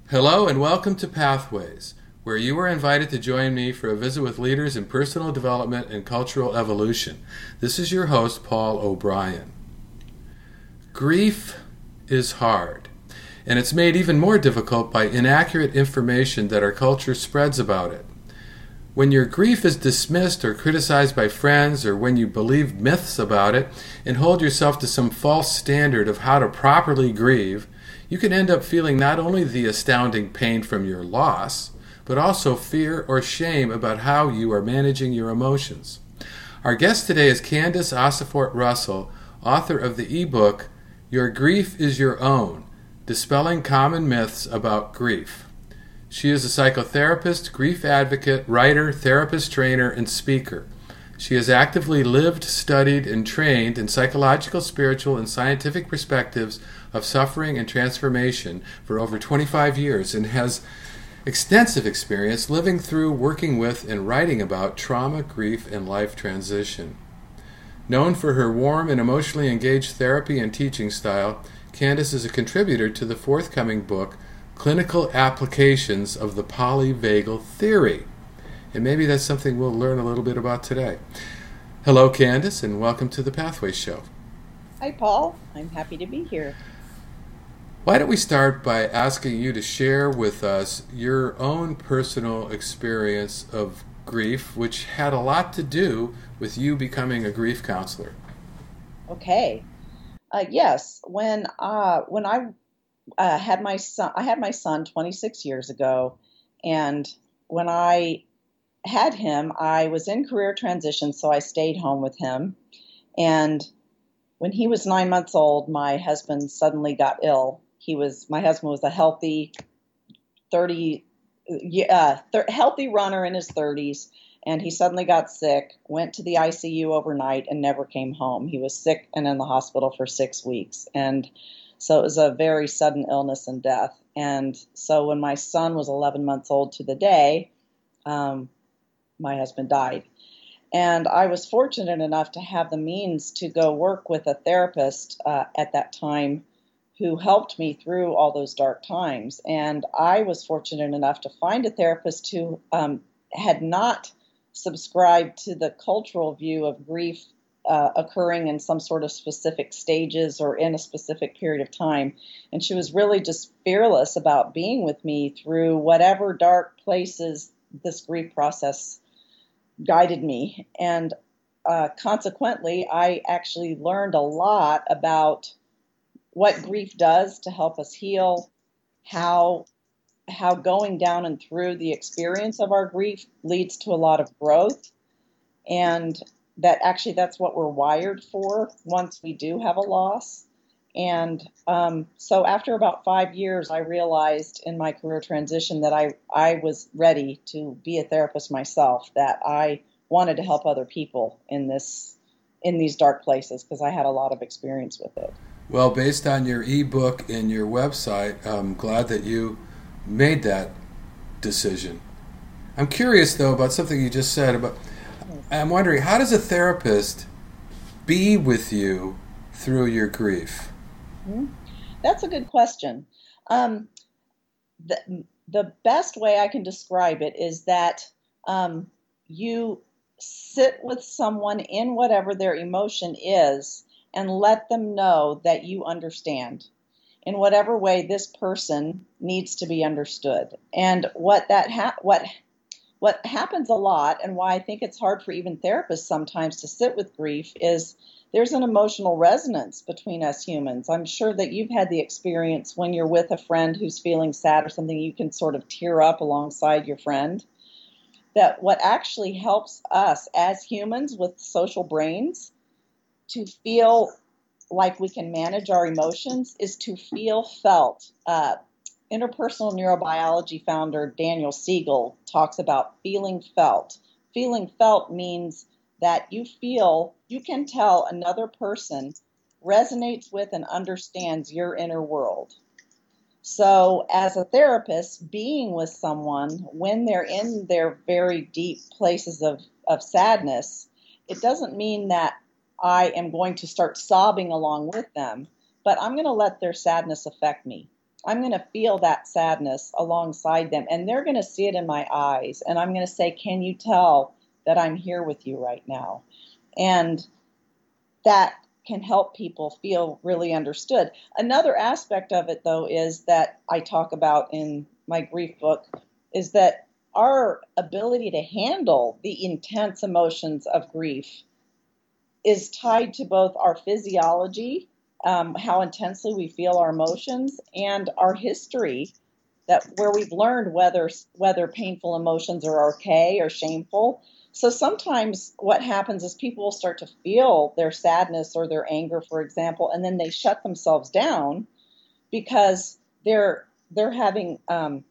Hello and welcome to Pathways, where you are invited to join me for a visit with leaders in personal development and cultural evolution. This is your host, Paul O'Brien. Grief is hard, and it's made even more difficult by inaccurate information that our culture spreads about it. When your grief is dismissed or criticized by friends, or when you believe myths about it and hold yourself to some false standard of how to properly grieve, you can end up feeling not only the astounding pain from your loss, but also fear or shame about how you are managing your emotions. Our guest today is Candace Osifort Russell, author of the ebook, Your Grief is Your Own, Dispelling Common Myths About Grief. She is a psychotherapist, grief advocate, writer, therapist trainer, and speaker. She has actively lived, studied, and trained in psychological, spiritual, and scientific perspectives of suffering and transformation for over 25 years and has extensive experience living through, working with, and writing about trauma, grief, and life transition. Known for her warm and emotionally engaged therapy and teaching style, Candace is a contributor to the forthcoming book, Clinical Applications of the Polyvagal Theory. And maybe that's something we'll learn a little bit about today. Hello, Candace, and welcome to the Pathways Show. Hi, Paul. I'm happy to be here. Why don't we start by asking you to share with us your own personal experience of grief, which had a lot to do with you becoming a grief counselor. Okay. Yes. When I had my son 26 years ago, and when I had him, I was in career transition, so I stayed home with him. And when he was 9 months old, my husband suddenly got ill. My husband was a healthy healthy runner in his 30s, and he suddenly got sick, went to the ICU overnight, and never came home. He was sick and in the hospital for 6 weeks. And so it was a very sudden illness and death. And so when my son was 11 months old to the day, my husband died. And I was fortunate enough to have the means to go work with a therapist at that time who helped me through all those dark times. And I was fortunate enough to find a therapist who had not subscribed to the cultural view of grief occurring in some sort of specific stages or in a specific period of time. And she was really just fearless about being with me through whatever dark places this grief process guided me. And consequently, I actually learned a lot about what grief does to help us heal, how going down and through the experience of our grief leads to a lot of growth, and that's what we're wired for once we do have a loss. And so after about 5 years, I realized in my career transition that I was ready to be a therapist myself, that I wanted to help other people in these dark places because I had a lot of experience with it. Well, based on your ebook and your website, I'm glad that you made that decision. I'm curious, though, about something you just said. I'm wondering, how does a therapist be with you through your grief? That's a good question. The best way I can describe it is that you sit with someone in whatever their emotion is and let them know that you understand in whatever way this person needs to be understood. And what happens a lot, and why I think it's hard for even therapists sometimes to sit with grief, is there's an emotional resonance between us humans. I'm sure that you've had the experience when you're with a friend who's feeling sad or something, you can sort of tear up alongside your friend. That what actually helps us as humans with social brains to feel like we can manage our emotions is to feel felt. Interpersonal neurobiology founder Daniel Siegel talks about feeling felt. Feeling felt means that you can tell another person resonates with and understands your inner world. So as a therapist, being with someone when they're in their very deep places of sadness, it doesn't mean that I am going to start sobbing along with them, but I'm going to let their sadness affect me. I'm going to feel that sadness alongside them, and they're going to see it in my eyes, and I'm going to say, can you tell that I'm here with you right now? And that can help people feel really understood. Another aspect of it, though, is that I talk about in my grief book, is that our ability to handle the intense emotions of grief is tied to both our physiology, how intensely we feel our emotions, and our history, that where we've learned whether painful emotions are okay or shameful. So sometimes what happens is people will start to feel their sadness or their anger, for example, and then they shut themselves down because they're having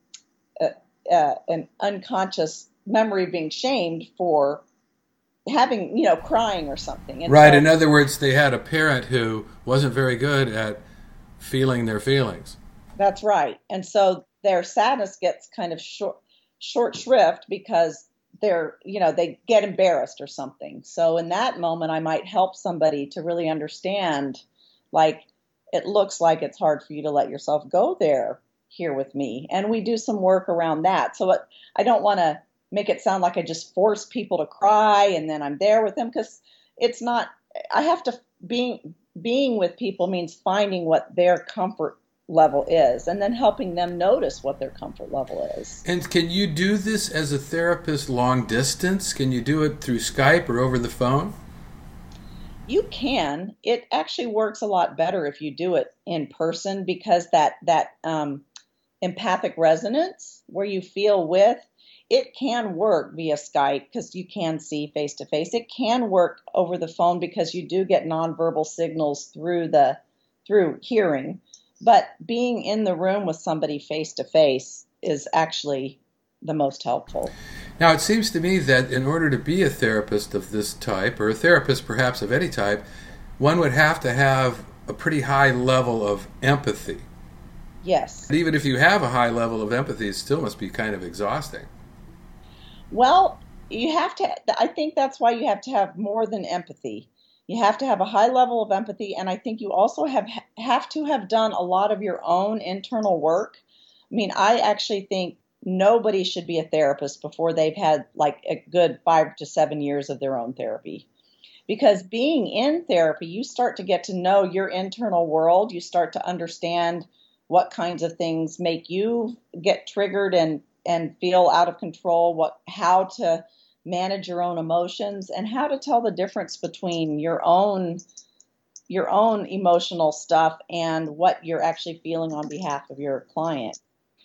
an unconscious memory of being shamed for having, crying or something. And Right. so, In other words, they had a parent who wasn't very good at feeling their feelings. that's right. And so their sadness gets kind of short shrift because they get embarrassed or something. So in that moment, I might help somebody to really understand, like, it looks like it's hard for you to let yourself go there here with me. And we do some work around that. So I don't want to make it sound like I just force people to cry and then I'm there with them, because it's not. I have to, being with people means finding what their comfort level is and then helping them notice what their comfort level is. And can you do this as a therapist long distance? Can you do it through Skype or over the phone? You can. It actually works a lot better if you do it in person, because that empathic resonance where you feel with, it can work via Skype because you can see face to face. It can work over the phone because you do get nonverbal signals through hearing. But being in the room with somebody face to face is actually the most helpful. Now, it seems to me that in order to be a therapist of this type, or a therapist perhaps of any type, one would have to have a pretty high level of empathy. Yes. But even if you have a high level of empathy, it still must be kind of exhausting. Well, you have to, I think that's why you have to have more than empathy. You have to have a high level of empathy, and I think you also have to have done a lot of your own internal work. I mean, I actually think nobody should be a therapist before they've had like a good 5 to 7 years of their own therapy. Because being in therapy, you start to get to know your internal world. You start to understand what kinds of things make you get triggered and feel out of control, how to manage your own emotions, and how to tell the difference between your own emotional stuff and what you're actually feeling on behalf of your client.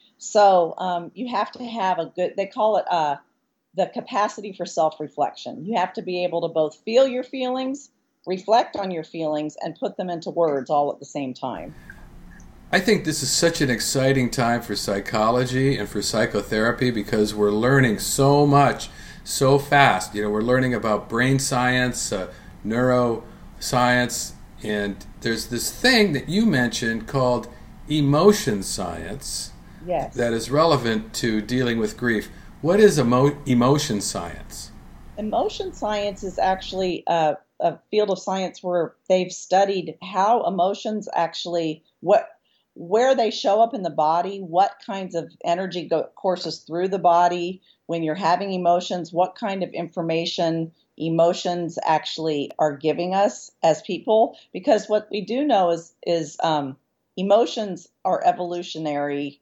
So you have to have they call it the capacity for self-reflection. You have to be able to both feel your feelings, reflect on your feelings, and put them into words all at the same time. I think this is such an exciting time for psychology and for psychotherapy because we're learning so much so fast. We're learning about brain science, neuroscience, and there's this thing that you mentioned called emotion science. Yes. That is relevant to dealing with grief. What is emotion science? Emotion science is actually a field of science where they've studied how emotions actually, where they show up in the body, what kinds of energy courses through the body when you're having emotions, what kind of information emotions actually are giving us as people. Because what we do know is emotions are evolutionarily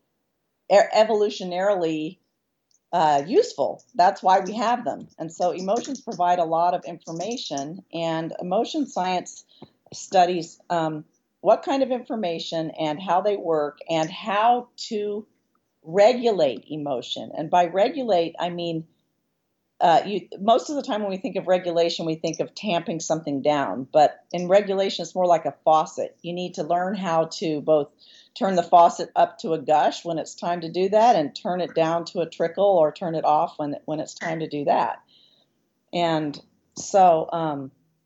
useful. That's why we have them. And so emotions provide a lot of information, and emotion science studies what kind of information and how they work and how to regulate emotion. And by regulate, I mean, most of the time when we think of regulation, we think of tamping something down. But in regulation, it's more like a faucet. You need to learn how to both turn the faucet up to a gush when it's time to do that, and turn it down to a trickle, or turn it off when it's time to do that. And so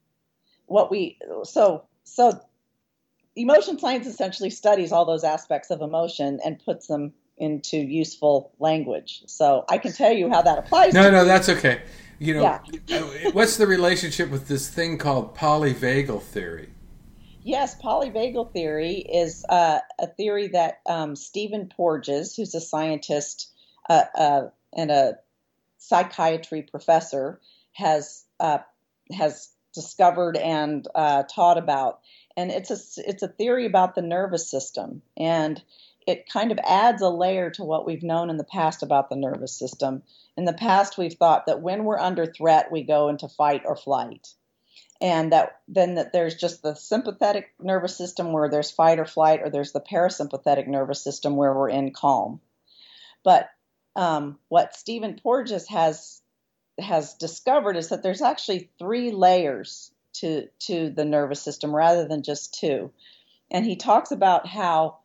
emotion science essentially studies all those aspects of emotion and puts them into useful language. So I can tell you how that applies. No, that's okay. Yeah. What's the relationship with this thing called polyvagal theory? Yes, polyvagal theory is a theory that Stephen Porges, who's a scientist and a psychiatry professor, has has discovered and taught about. And it's a theory about the nervous system, and it kind of adds a layer to what we've known in the past about the nervous system. In the past, we've thought that when we're under threat, we go into fight or flight, and that there's just the sympathetic nervous system where there's fight or flight, or there's the parasympathetic nervous system where we're in calm. But what Stephen Porges has discovered is that there's actually 3 layers to the nervous system rather than just 2. And he talks about how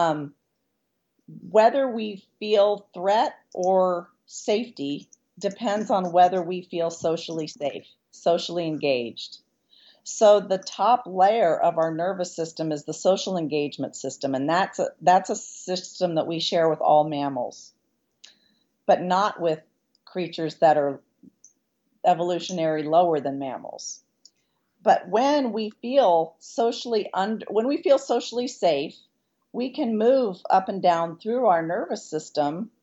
whether we feel threat or safety depends on whether we feel socially safe, socially engaged. So the top layer of our nervous system is the social engagement system, and that's a system that we share with all mammals, but not with creatures that are evolutionary lower than mammals. But when we feel socially safe, we can move up and down through our nervous system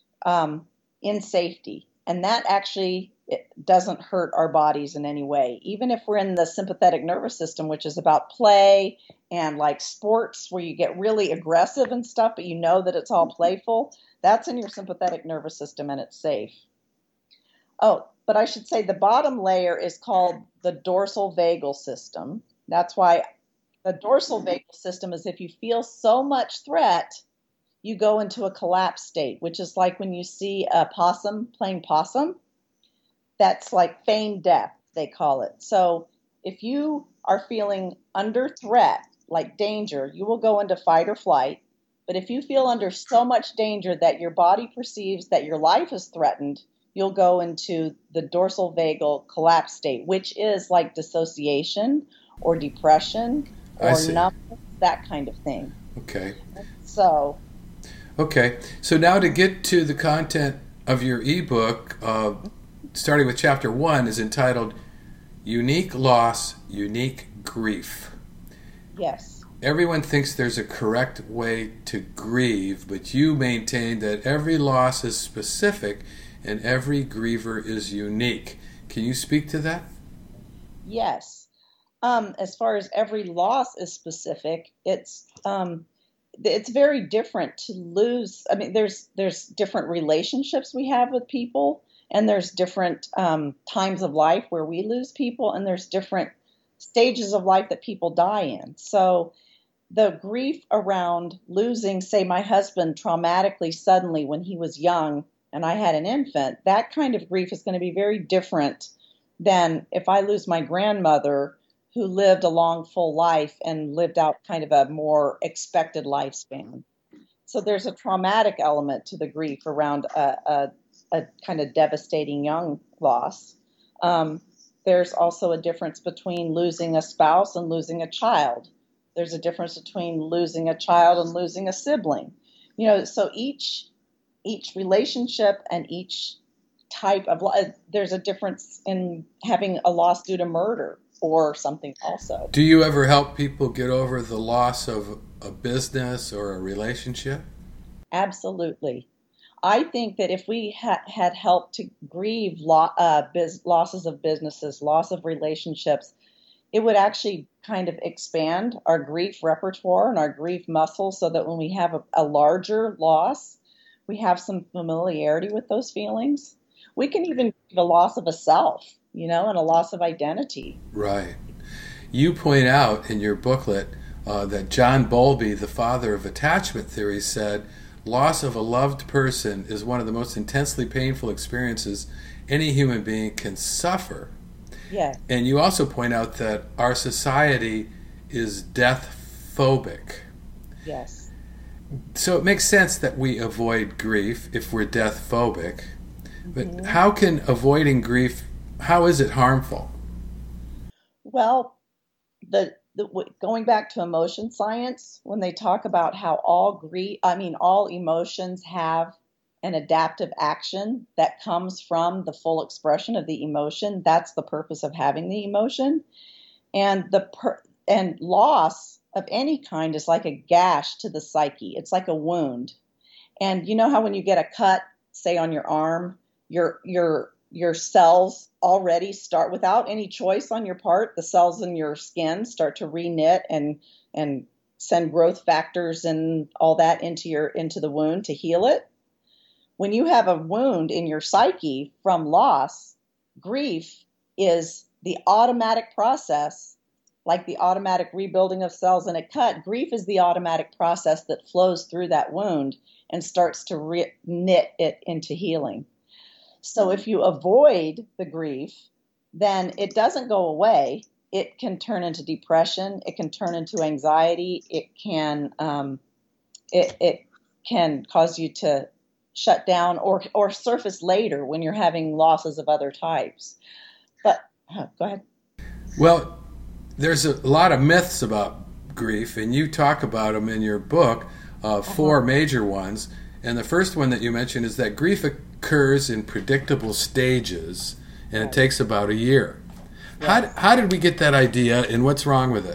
in safety, and that actually it doesn't hurt our bodies in any way. Even if we're in the sympathetic nervous system, which is about play and like sports where you get really aggressive and stuff, but you know that it's all playful, that's in your sympathetic nervous system and it's safe. Oh, but I should say the bottom layer is called the dorsal vagal system. That's why the dorsal vagal system is if you feel so much threat, you go into a collapse state, which is like when you see a possum playing possum. That's like feigned death, they call it. So if you are feeling under threat, like danger, you will go into fight or flight. But if you feel under so much danger that your body perceives that your life is threatened, you'll go into the dorsal vagal collapse state, which is like dissociation or depression or numbness, that kind of thing. Okay. Okay. So now to get to the content of your ebook, starting with chapter 1, is entitled Unique Loss, Unique Grief. Yes. Everyone thinks there's a correct way to grieve, but you maintain that every loss is specific and every griever is unique. Can you speak to that? Yes. As far as every loss is specific, it's very different to lose. I mean, there's different relationships we have with people, and there's different times of life where we lose people, and there's different stages of life that people die in. So the grief around losing, say, my husband traumatically suddenly when he was young and I had an infant, that kind of grief is going to be very different than if I lose my grandmother who lived a long, full life and lived out kind of a more expected lifespan. So there's a traumatic element to the grief around a kind of devastating young loss. There's also a difference between losing a spouse and losing a child. There's a difference between losing a child and losing a sibling. So each relationship and each type of life, there's a difference in having a loss due to murder or something also. Do you ever help people get over the loss of a business or a relationship? Absolutely. I think that if we had helped to grieve losses of businesses, loss of relationships, it would actually kind of expand our grief repertoire and our grief muscle so that when we have a larger loss, we have some familiarity with those feelings. We can even grieve a loss of a self, and a loss of identity. Right. You point out in your booklet that John Bowlby, the father of attachment theory, said, loss of a loved person is one of the most intensely painful experiences any human being can suffer. Yes. And you also point out that our society is death-phobic. Yes. So it makes sense that we avoid grief if we're death-phobic. But how can avoiding grief, how is it harmful? Well, going back to emotion science, when they talk about how all emotions have an adaptive action that comes from the full expression of the emotion, that's the purpose of having the emotion. And And loss of any kind is like a gash to the psyche. It's like a wound. And you know how when you get a cut, say on your arm, your cells already start, without any choice on your part, the cells in your skin start to reknit and send growth factors and all that into the wound to heal it. When you have a wound in your psyche from loss, grief is the automatic process, like the automatic rebuilding of cells in a cut. Grief is the automatic process that flows through that wound and starts to knit it into healing. So if you avoid the grief, then it doesn't go away. It can turn into depression. It can turn into anxiety. It can cause you to shut down or surface later when you're having losses of other types. But go ahead. Well, there's a lot of myths about grief, and you talk about them in your book, 4 major ones. And the first one that you mentioned is that grief occurs in predictable stages, and it takes about a year. Yes. How did we get that idea, and what's wrong with it?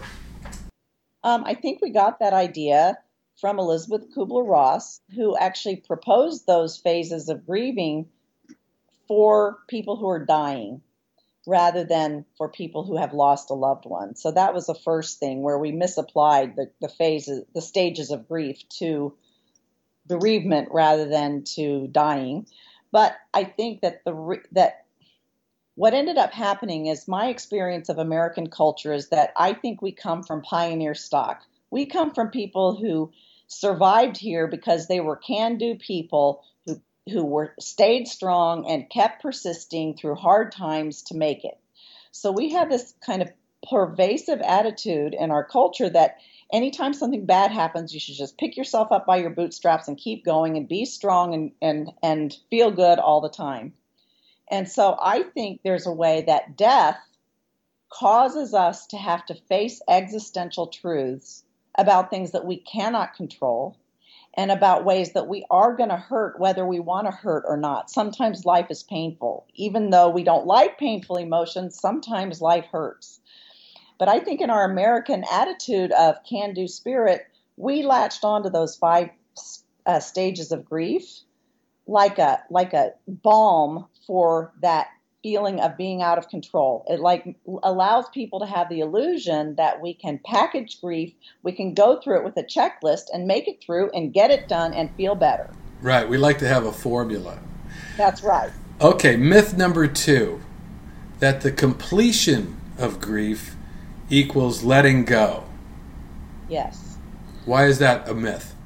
I think we got that idea from Elizabeth Kubler-Ross, who actually proposed those phases of grieving for people who are dying rather than for people who have lost a loved one. So that was the first thing where we misapplied the phases, the stages of grief to bereavement rather than to dying. But I think that that what ended up happening is my experience of American culture is that I think we come from pioneer stock. We come from people who survived here because they were can-do people who stayed strong and kept persisting through hard times to make it. So we have this kind of pervasive attitude in our culture that anytime something bad happens, you should just pick yourself up by your bootstraps and keep going and be strong and feel good all the time. And so I think there's a way that death causes us to have to face existential truths about things that we cannot control and about ways that we are going to hurt whether we want to hurt or not. Sometimes life is painful. Even though we don't like painful emotions, sometimes life hurts. But I think in our American attitude of can-do spirit, we latched onto those 5 stages of grief like a balm for that feeling of being out of control. It allows people to have the illusion that we can package grief, we can go through it with a checklist and make it through and get it done and feel better. Right. We like to have a formula. That's right. Okay, myth number 2, that the completion of grief equals letting go. Yes. Why is that a myth?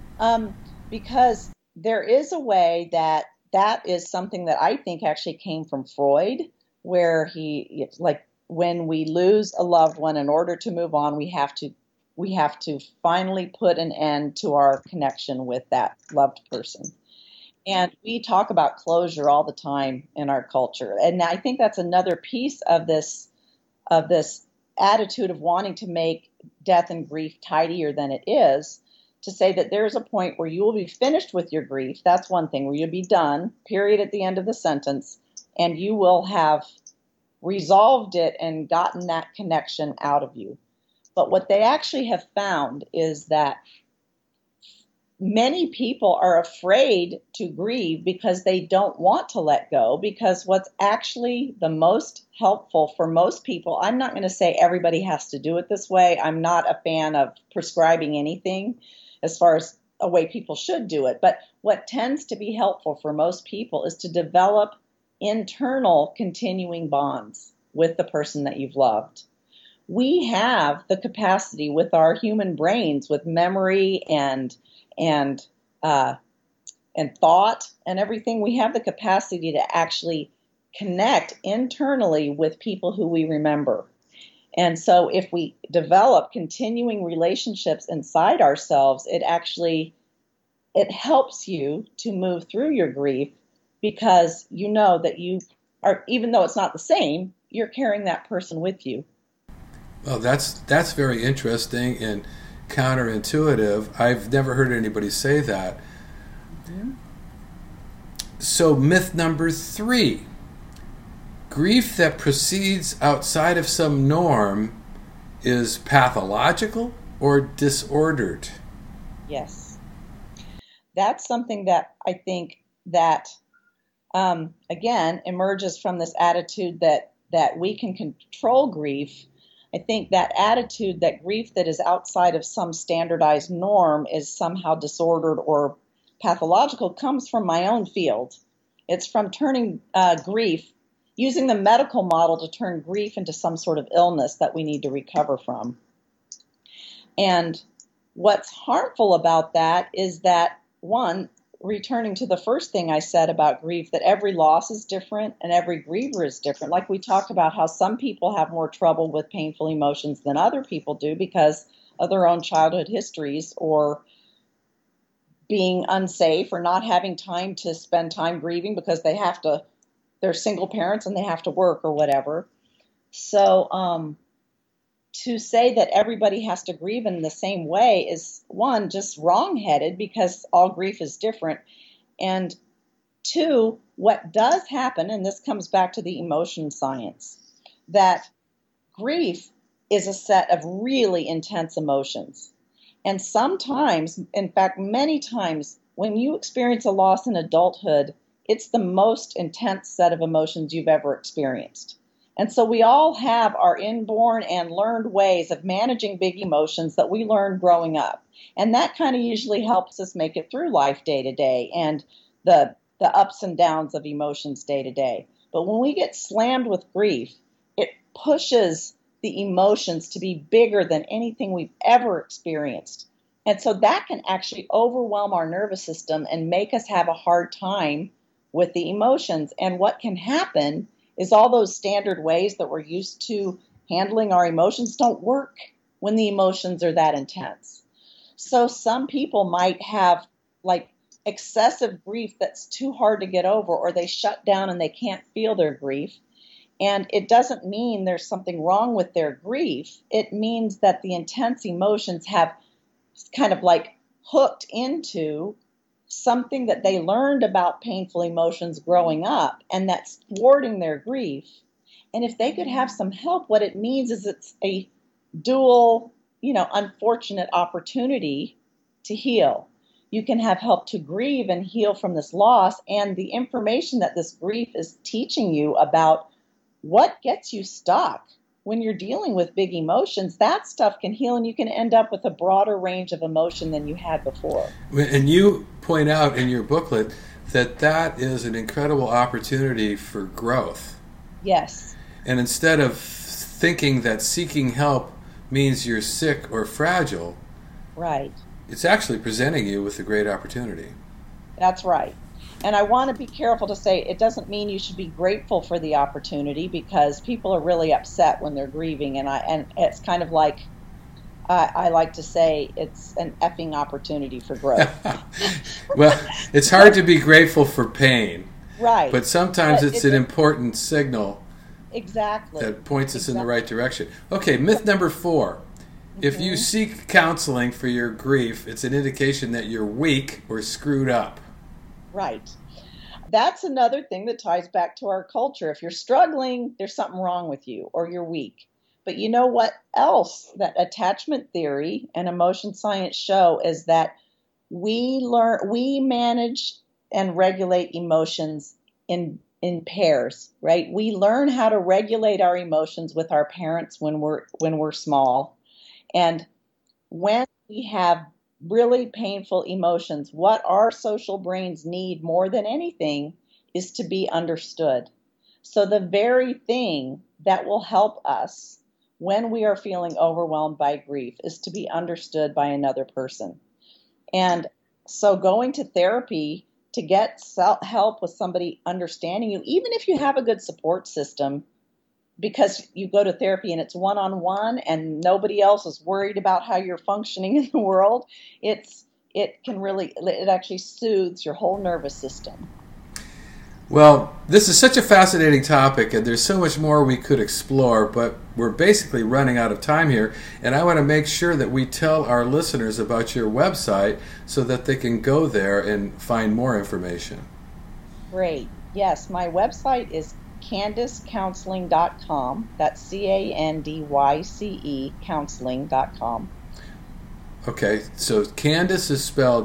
Because there is a way that is something that I think actually came from Freud, where it's like when we lose a loved one, in order to move on, we have to finally put an end to our connection with that loved person. And we talk about closure all the time in our culture. And I think that's another piece of this attitude of wanting to make death and grief tidier than it is, to say that there's a point where you will be finished with your grief. That's one thing, where you'll be done, period, at the end of the sentence, and you will have resolved it and gotten that connection out of you. But what they actually have found is that many people are afraid to grieve because they don't want to let go, because what's actually the most helpful for most people, I'm not going to say everybody has to do it this way. I'm not a fan of prescribing anything as far as a way people should do it. But what tends to be helpful for most people is to develop internal continuing bonds with the person that you've loved. We have the capacity with our human brains, with memory and thought and everything, we have the capacity to actually connect internally with people who we remember. And so if we develop continuing relationships inside ourselves, it helps you to move through your grief, because you know that you are, even though it's not the same, you're carrying that person with you. Well, that's very interesting and counterintuitive. I've never heard anybody say that. Mm-hmm. So myth number 3. Grief that proceeds outside of some norm is pathological or disordered? Yes. That's something that I think that, again, emerges from this attitude that we can control grief. I think that attitude that grief that is outside of some standardized norm is somehow disordered or pathological comes from my own field. It's from turning grief, using the medical model to turn grief into some sort of illness that we need to recover from. And what's harmful about that is that, one, returning to the first thing I said about grief, that every loss is different and every griever is different. Like we talked about how some people have more trouble with painful emotions than other people do because of their own childhood histories or being unsafe or not having time to spend time grieving because they're single parents and they have to work or whatever. So, to say that everybody has to grieve in the same way is, one, just wrong-headed because all grief is different. And two, what does happen, and this comes back to the emotion science, that grief is a set of really intense emotions. And sometimes, in fact, many times, when you experience a loss in adulthood, it's the most intense set of emotions you've ever experienced. And so we all have our inborn and learned ways of managing big emotions that we learned growing up. And that kind of usually helps us make it through life day to day and the ups and downs of emotions day to day. But when we get slammed with grief, it pushes the emotions to be bigger than anything we've ever experienced. And so that can actually overwhelm our nervous system and make us have a hard time with the emotions. And what can happen is all those standard ways that we're used to handling our emotions don't work when the emotions are that intense. So some people might have like excessive grief that's too hard to get over, or they shut down and they can't feel their grief. And it doesn't mean there's something wrong with their grief. It means that the intense emotions have kind of like hooked into something that they learned about painful emotions growing up, and that's thwarting their grief. And if they could have some help, what it means is it's a dual, unfortunate opportunity to heal. You can have help to grieve and heal from this loss, and the information that this grief is teaching you about what gets you stuck when you're dealing with big emotions, that stuff can heal, and you can end up with a broader range of emotion than you had before. And you point out in your booklet that is an incredible opportunity for growth. Yes. And instead of thinking that seeking help means you're sick or fragile, right, it's actually presenting you with a great opportunity. That's right. And I want to be careful to say it doesn't mean you should be grateful for the opportunity, because people are really upset when they're grieving, and it's kind of like I like to say it's an effing opportunity for growth. Well, it's hard to be grateful for pain, right? But sometimes it's an important signal, exactly, that points us in the right direction. Okay, myth number 4: if you seek counseling for your grief, it's an indication that you're weak or screwed up. Right. That's another thing that ties back to our culture. If you're struggling, there's something wrong with you, or you're weak. But you know what else that attachment theory and emotion science show is that we manage and regulate emotions in pairs, right? We learn how to regulate our emotions with our parents when we're small. And when we have really painful emotions, what our social brains need more than anything is to be understood. So the very thing that will help us when we are feeling overwhelmed by grief is to be understood by another person. And so going to therapy to get help with somebody understanding you, even if you have a good support system, because you go to therapy and it's one-on-one and nobody else is worried about how you're functioning in the world, it actually soothes your whole nervous system. Well, this is such a fascinating topic, and there's so much more we could explore, but we're basically running out of time here, and I want to make sure that we tell our listeners about your website so that they can go there and find more information. Great. Yes, my website is CandiceCounseling.com. That's CANDYCE counseling.com. Okay, so Candice is spelled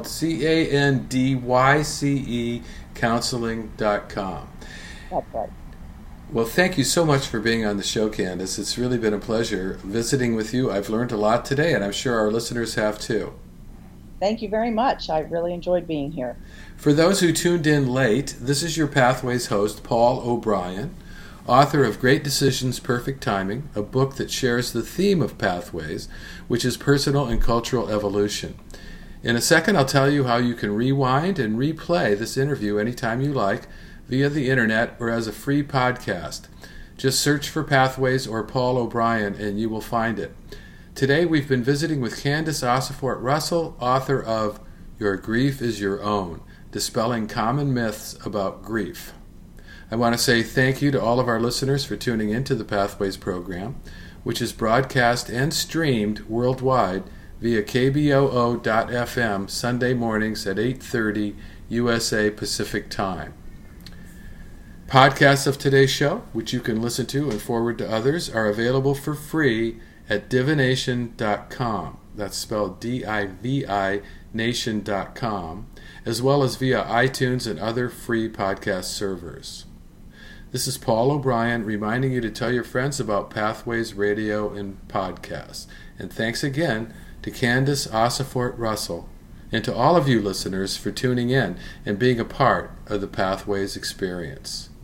CANDYCE counseling.com. That's right. Well, thank you so much for being on the show, Candice. It's really been a pleasure visiting with you. I've learned a lot today, and I'm sure our listeners have too. Thank you very much. I really enjoyed being here. For those who tuned in late, this is your Pathways host, Paul O'Brien, author of Great Decisions, Perfect Timing, a book that shares the theme of Pathways, which is personal and cultural evolution. In a second, I'll tell you how you can rewind and replay this interview anytime you like via the internet or as a free podcast. Just search for Pathways or Paul O'Brien and you will find it. Today we've been visiting with Candice Osifort Russell, author of Your Grief is Your Own, Dispelling Common Myths About Grief. I want to say thank you to all of our listeners for tuning into the Pathways program, which is broadcast and streamed worldwide via KBOO.FM Sunday mornings at 8:30 USA Pacific Time. Podcasts of today's show, which you can listen to and forward to others, are available for free at divination.com. That's spelled D-I-V-I nation.com, as well as via iTunes and other free podcast servers. This is Paul O'Brien reminding you to tell your friends about Pathways Radio and podcasts. And thanks again to Candice Osifort Russell and to all of you listeners for tuning in and being a part of the Pathways experience.